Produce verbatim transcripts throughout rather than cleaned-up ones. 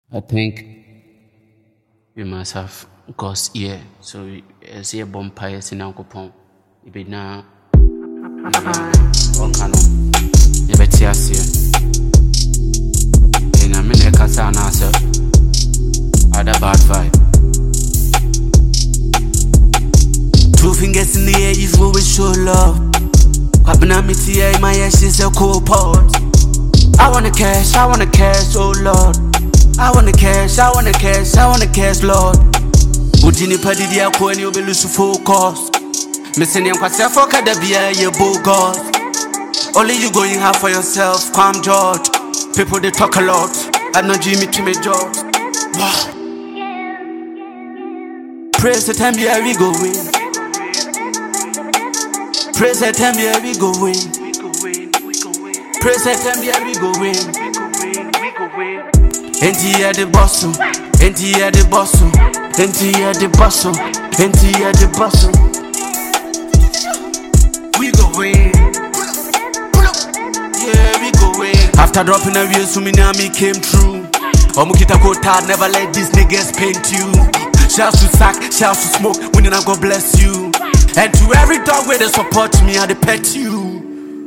I think we must have God's ear. So as a bumpire in Uncle Pong, you be now one canon. You bet yes here. In a minute, Casana, sir. Other bad vibe. Two fingers in the air is what we show love. Happening me to my ass is a cool pot. I wanna cash, I wanna cash, oh Lord. I wanna cash, I wanna cash, I wanna cash, Lord. Udini padi dia kweni obe lose focus. Missing him kwa self for the beer, you bogus. Only you going half for yourself, calm George. People they talk a lot, I know Jimmy to me George. Wow. Praise the time here we go in. Praise the time here we go in. Praise the time here we go in. Enti ya de bosso, enti ya de bosso, enti ya de bosso, enti ya de bosso. We go in. Yeah, we go in. After dropping a real tsunami came true. Omukita Kota, never let these niggas paint you. Shouts to sack, shouts to smoke, winning and God bless you. And to every dog where they support me, I they pet you.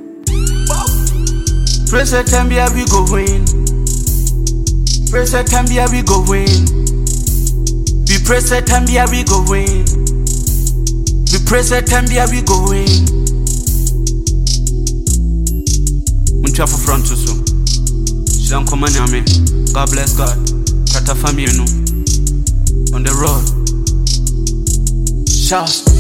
Praise the time here we go in. Praise the time here we go in. We praise the time here we go in. We praise the time here we go in. Muncha for front to so. Sham komanya me. God bless God. Kata family no. On the road. Shout.